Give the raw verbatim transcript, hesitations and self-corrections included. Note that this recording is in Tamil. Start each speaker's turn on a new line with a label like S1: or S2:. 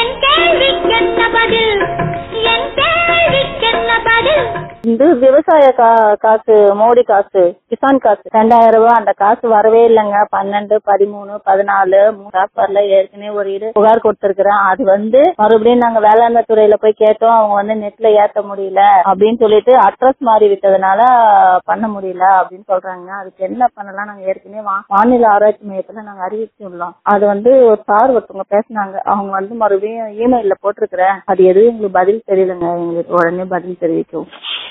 S1: இந்த விவசாய கா- காசு மோடி காசு கிசான் காசு ரெண்டாயிரம் ரூபாய் அந்த காசு வரவே இல்லைங்க. பன்னெண்டு பதிமூணு பதினாலு மூணு காசு வரல. ஏற்கனவே ஒரு இது புகார் கொடுத்திருக்கிறேன். அது வந்து மறுபடியும் நாங்க வேளாண்மை துறையில போய் கேட்டோம். அவங்க வந்து நெட்ல ஏத்த முடியல அப்படின்னு சொல்லிட்டு அட்ரஸ் மாறி விட்டதுனால பண்ண முடியல அப்படின்னு சொல்றாங்க. அதுக்கு என்ன பண்ணலாம்? நாங்க ஏற்கனவே வா- வானிலை ஆராய்ச்சி மையத்துல நாங்க அறிவிச்சுள்ளோம். அது வந்து ஒரு சார் ஒருத்தவங்க பேசினாங்க. அவங்க வந்து மறுபடியும் இமெயில்ல போட்டிருக்கிறேன். அது எதுவும் எங்களுக்கு பதில் தெரியலங்க. எங்களுக்கு உடனே பதில் தெரிவிக்கும்.